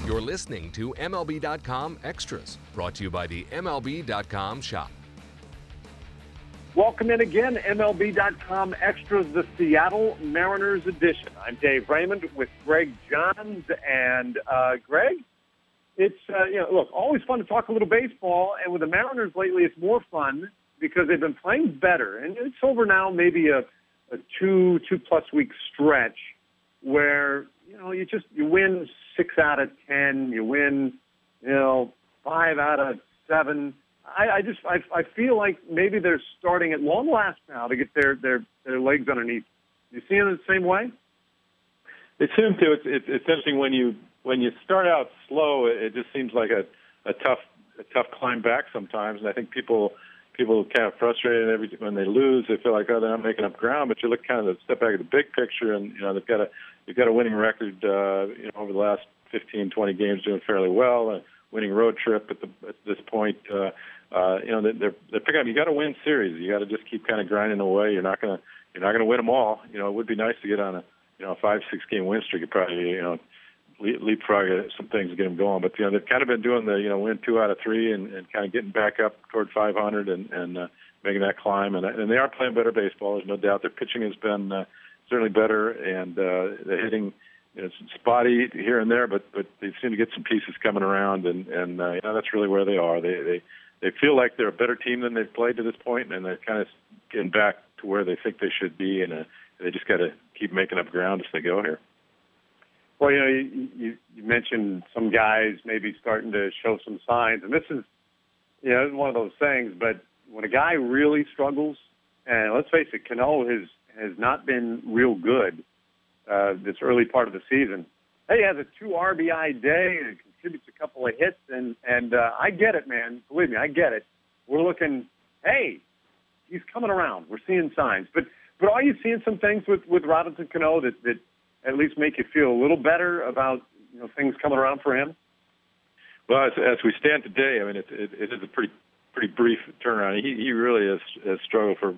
You're listening to MLB.com Extras, brought to you by the MLB.com shop. Welcome in again, MLB.com Extras, the Seattle Mariners edition. I'm Dave Raymond with Greg Johns. And Greg, it's, look, always fun to talk a little baseball. And with the Mariners lately, it's more fun because they've been playing better. And it's over now maybe a two-plus week stretch where, you win 6 out of 10, you win, 5 out of 7. I feel like maybe they're starting at long last now to get their legs underneath. You see it the same way? They seem to. It's interesting when you start out slow, it just seems like a tough climb back sometimes. And I think people kind of frustrated when they lose. They feel like, they're not making up ground. But you look kind of step back at the big picture, and they've got a winning record. Over the last 15, 20 games, doing fairly well. A winning road trip at this point. They're picking up. You got to win series. You got to just keep kind of grinding away. You're not gonna win them all. It would be nice to get on a 5-6 game win streak. You'd probably leapfrog some things to get them going. But they've kind of been doing the win 2 out of 3 and kind of getting back up toward 500 and making that climb. And they are playing better baseball. There's no doubt. Their pitching has been certainly better, and the hitting. It's spotty here and there, but they seem to get some pieces coming around, and that's really where they are. They feel like they're a better team than they've played to this point, and they're kind of getting back to where they think they should be, and they just got to keep making up ground as they go here. Well, you mentioned some guys maybe starting to show some signs, and this is one of those things. But when a guy really struggles, and let's face it, Cano has not been real good this early part of the season. Hey, he has a 2 RBI day and contributes a couple of hits, and I get it, man. Believe me, I get it. We're looking, hey, he's coming around. We're seeing signs. But are you seeing some things with Robinson Cano that at least make you feel a little better about things coming around for him? Well, as we stand today, I mean, it is a pretty brief turnaround. He really has struggled for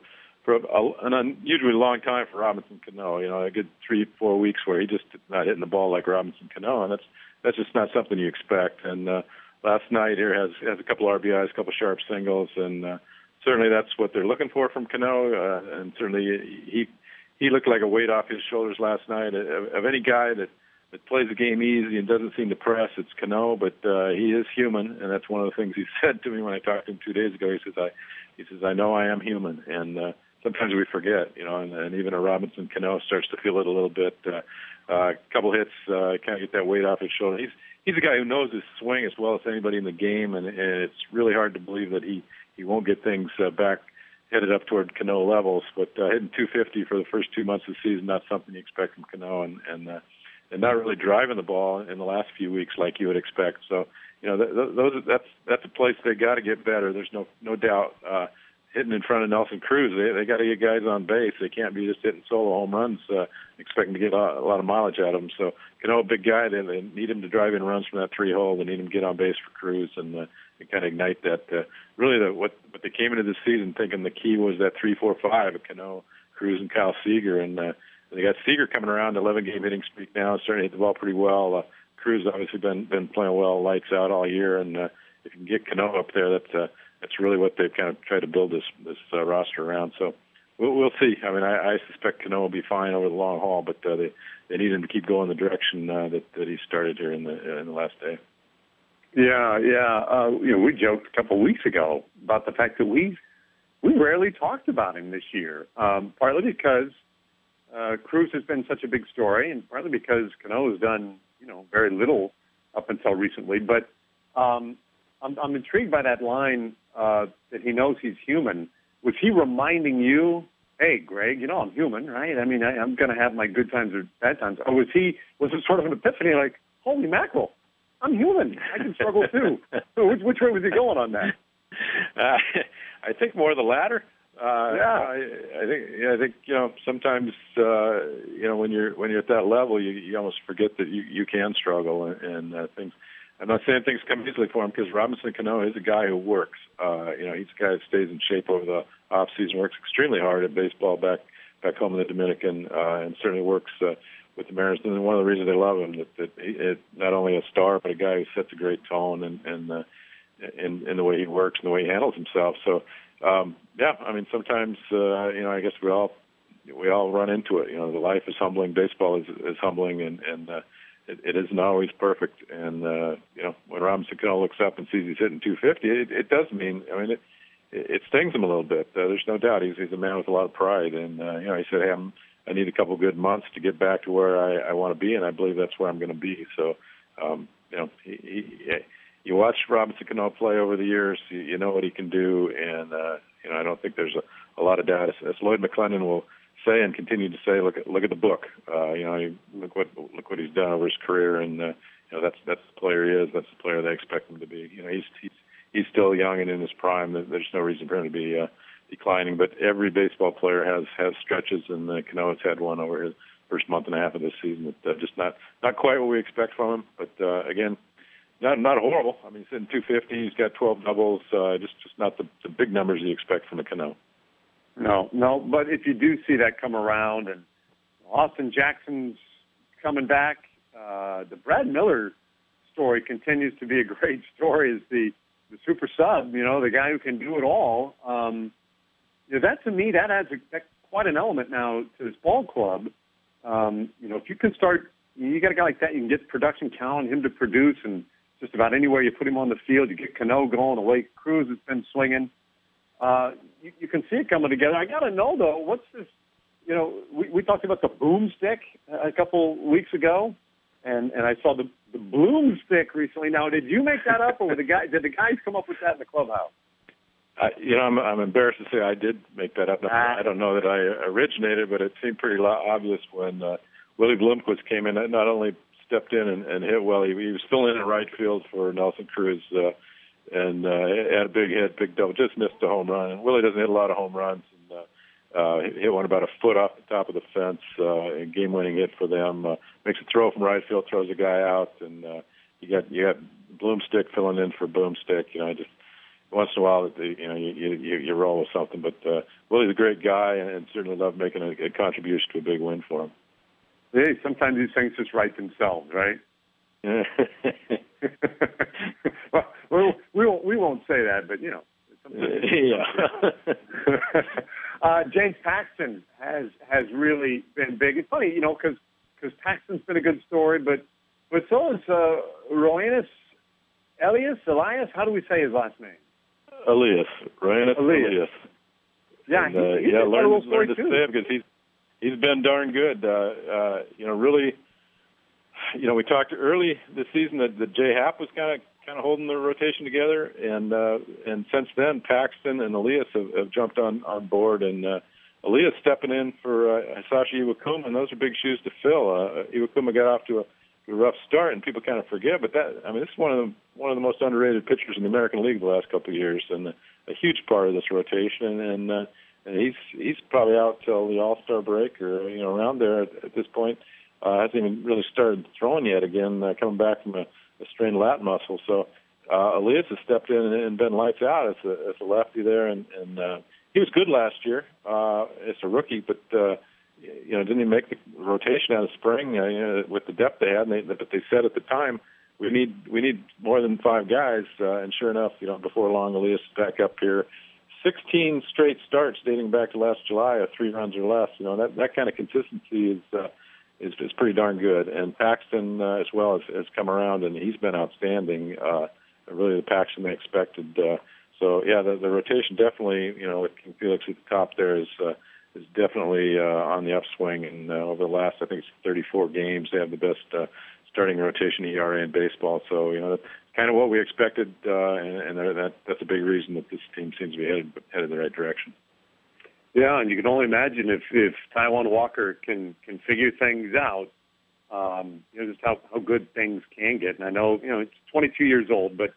an unusually long time for Robinson Cano. A good 3-4 weeks where he just not hitting the ball like Robinson Cano, and that's just not something you expect. And last night here has a couple RBIs, a couple sharp singles, and certainly that's what they're looking for from Cano. And certainly he looked like a weight off his shoulders last night. Of any guy that plays the game easy and doesn't seem to press, it's Cano. But he is human, and that's one of the things he said to me when I talked to him 2 days ago. He says I know I am human, and sometimes we forget, and even a Robinson Cano starts to feel it a little bit. A couple hits, kind of get that weight off his shoulder. He's a guy who knows his swing as well as anybody in the game, and it's really hard to believe that he won't get things back headed up toward Cano levels. But hitting 250 for the first 2 months of the season, not something you expect from Cano, and not really driving the ball in the last few weeks like you would expect. So that's a place they got to get better. There's no doubt. Hitting in front of Nelson Cruz, they got to get guys on base. They can't be just hitting solo home runs, expecting to get a lot of mileage out of him. So, a big guy, they need him to drive in runs from that 3-hole. They need him to get on base for Cruz and kind of ignite that. What they came into this season thinking the key was that 3-4-5 of Cano, Cruz, and Kyle Seager, and they got Seager coming around, 11-game hitting streak now, starting to hit the ball pretty well. Cruz obviously been playing well, lights out all year, and if you can get Cano up there, that's really what they've kind of tried to build this roster around. So we'll see. I mean, I suspect Cano will be fine over the long haul, but they need him to keep going the direction that he started here in the last day. Yeah. We joked a couple of weeks ago about the fact that we rarely talked about him this year, partly because Cruz has been such a big story, and partly because Cano has done very little up until recently. But I'm intrigued by that line that he knows he's human. Was he reminding you, hey, Greg, I'm human, right? I mean, I'm going to have my good times or bad times. Or was it sort of an epiphany like, holy mackerel, I'm human. I can struggle too. So which way was he going on that? I think more the latter. Yeah. I think sometimes when you're at that level, you almost forget that you can struggle and things. I'm not saying things come easily for him because Robinson Cano is a guy who works. He's a guy that stays in shape over the off season, works extremely hard at baseball back home in the Dominican, and certainly works with the Mariners. And one of the reasons they love him that he not only a star but a guy who sets a great tone and in the way he works and the way he handles himself. So yeah, I mean sometimes I guess we all run into it. The life is humbling. Baseball is humbling, and it isn't always perfect. And when Robinson Cano looks up and sees he's hitting 250, it does mean. I mean, it stings him a little bit. There's no doubt he's a man with a lot of pride. And he said, "Hey, I need a couple good months to get back to where I want to be, and I believe that's where I'm going to be." So, you watch Robinson Cano play over the years, you know what he can do, and I don't think there's a lot of doubt. As Lloyd McClendon will say and continue to say, look at the book. Look what he's done over his career, and that's the player he is. That's the player they expect him to be. He's still young and in his prime. There's no reason for him to be declining. But every baseball player has stretches, and Cano has had one over his first month and a half of this season. That just not quite what we expect from him. But again, not horrible. I mean, he's hitting 250. He's got 12 doubles. Just not the big numbers you expect from a Cano. No, but if you do see that come around, and Austin Jackson's coming back, the Brad Miller story continues to be a great story. Is the super sub, the guy who can do it all. That to me, that adds quite an element now to this ball club. If you can start, you got a guy like that, you can get production count, him to produce, and just about anywhere you put him on the field, you get Cano going, the way Cruz has been swinging. You can see it coming together. I got to know, though, what's this? We talked about the boomstick a couple weeks ago, and I saw the bloomstick recently. Now, did you make that up, or did the guys come up with that in the clubhouse? I'm embarrassed to say I did make that up. I don't know that I originated, but it seemed pretty obvious when Willie Bloomquist came in. Not only stepped in and hit well, he was filling in right field for Nelson Cruz. And had a big hit, big double, just missed a home run. And Willie doesn't hit a lot of home runs. And hit one about a foot off the top of the fence, a game-winning hit for them. Makes a throw from right field, throws a guy out, and you got Bloomstick filling in for Boomstick. Just once in a while, you roll with something. But Willie's a great guy, and certainly loved making a contribution to a big win for him. Hey, sometimes these things just write themselves, right? Well, we won't say that, but yeah. James Paxton has really been big. It's funny, because Paxton's been a good story, but so is Roenis Elias. How do we say his last name? Elias. Roenis Elias. Yeah, and, he's learn to too. say it because he's been darn good. Really. We talked early this season that Jay Happ was kind of holding the rotation together, and since then Paxton and Elias have jumped on board, and Elias stepping in for Hisashi Iwakuma, and those are big shoes to fill. Iwakuma got off to a rough start, and people kind of forget, but this is one of the most underrated pitchers in the American League the last couple of years, and a huge part of this rotation, and he's probably out till the All-Star break or around there at this point. Hasn't even really started throwing yet again, coming back from a strained lat muscle. So Elias has stepped in and been lights out as a lefty there, and he was good last year as a rookie, but didn't even make the rotation out of spring with the depth they had. But they said at the time we need more than 5 guys, and sure enough, before long Elias is back up here. 16 straight starts dating back to last July of 3 runs or less. That kind of consistency is pretty darn good. And Paxton as well has come around, and he's been outstanding. Really the Paxton they expected. The rotation definitely, with King Felix at the top there is definitely on the upswing. And over the last, I think it's 34 games, they have the best starting rotation ERA in baseball. So, that's kind of what we expected, and that's a big reason that this team seems to be headed in the right direction. Yeah, and you can only imagine if Taijuan Walker can figure things out, just how good things can get. And I know, it's 22 years old, but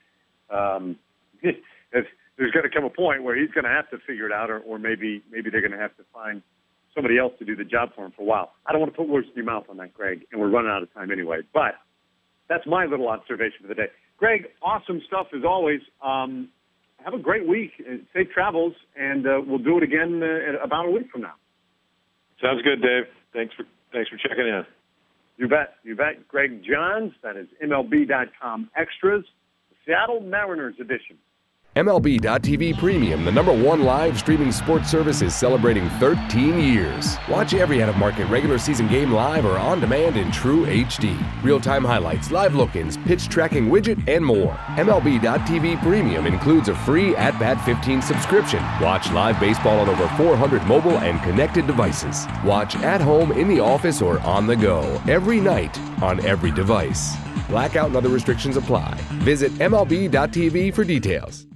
there's going to come a point where he's going to have to figure it out, or maybe they're going to have to find somebody else to do the job for him for a while. I don't want to put words in your mouth on that, Greg, and we're running out of time anyway. But that's my little observation for the day. Greg, awesome stuff as always. Have a great week, safe travels, and we'll do it again in about a week from now. Sounds good, Dave. Thanks for checking in. You bet. Greg Johns, that is MLB.com Extras, Seattle Mariners edition. MLB.tv Premium, the #1 live streaming sports service, is celebrating 13 years. Watch every out-of-market regular season game live or on demand in true HD. Real-time highlights, live look-ins, pitch tracking widget, and more. MLB.tv Premium includes a free At-Bat 15 subscription. Watch live baseball on over 400 mobile and connected devices. Watch at home, in the office, or on the go, every night, on every device. Blackout and other restrictions apply. Visit MLB.tv for details.